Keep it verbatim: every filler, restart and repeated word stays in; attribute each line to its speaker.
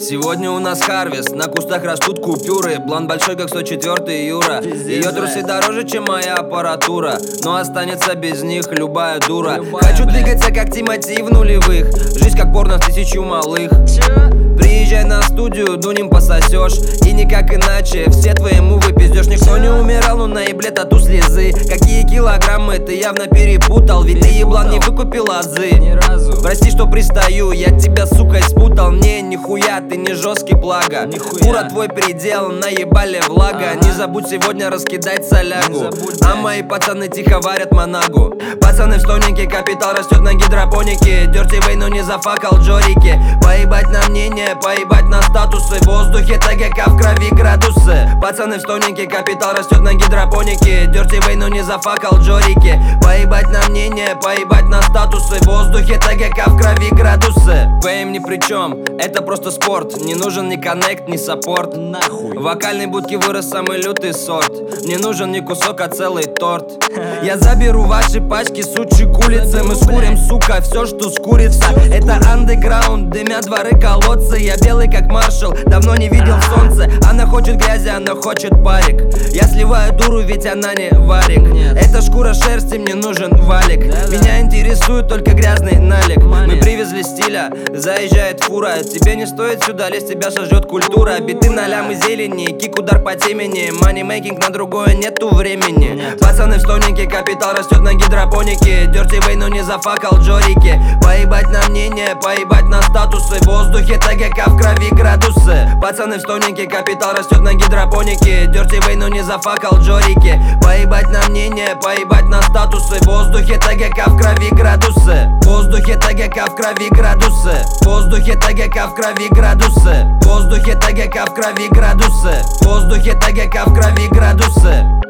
Speaker 1: Сегодня у нас харвест, на кустах растут купюры. Блант большой, как сто четвёртый Юра. Ее трусы дороже, чем моя аппаратура, но останется без них любая дура. Хочу двигаться, как Тимати в нулевых. Жизнь как порно в тысячу малых. Приезжай на студию, дунем пососешь. И никак иначе, все твои мувы пиздешь. Никто не умирал, но наеблет тату слезы. Какие килограммы ты явно перепутал, ведь ты еблан не выкупил азы. Прости, что пристаю, я тебя, сука, спутал. Не, нихуя, ты не жесткий, благо. Ура, твой предел, наебали влага. Не забудь сегодня раскидать солягу. А мои пацаны тихо варят манагу. Пацаны в стольнике, капитал растет на гидропонике. Дёрти вейну не зафакал Джорики. Поебать на мнение, поебать на статусы. В воздухе ТГК, в крови градусы. Пацаны в стольнике, капитал растет на гидропонике. Дёрти вейну не зафакал Джорики. Поебать на мнение, поебать на статусы. В воздухе ТГК, в крови градусы. Фейм ни при чем, это просто спорт. Не нужен ни коннект, ни саппорт. Нахуй. В вокальной будке вырос самый лютый сорт. Не нужен не кусок, а целый торт. Я заберу ваши пачки сучек улицы. Мы скурим, сука, все, что скурится. Это андеграунд, дымят дворы, колодцы. Я белый как маршал, давно не видел солнце. Она хочет грязи, она хочет парик. Я сливаю дуру, ведь она не варик. Это шкура шерсти, мне нужен валик. Меня интересует только грязный налик. Мы привезли стиля, заезжает фура. Тебе не стоит сюда лезть, тебя сожжет культура. Биты на лям и зелени, кик удар по темени. Манимейкинг на другое нету времени. Пацаны в стольнике, капитал растет на гидропонике. Дёрти вейну не зафакал Джорики. Поебать на мнение, поебать на статусы. В воздухе ТГК, в крови градусы. Пацаны в стольнике, капитал растет на гидропонике. Дёрти вейну не зафакал Джорики. Поебать на мнение, поебать на статусы. В воздухе ТГК, в крови градусы. В воздухе ТГК, в крови градусы. В воздухе ТГК, в крови градусы. В воздухе ТГК, в крови градусы. В воздухе ТГК, в крови градусы.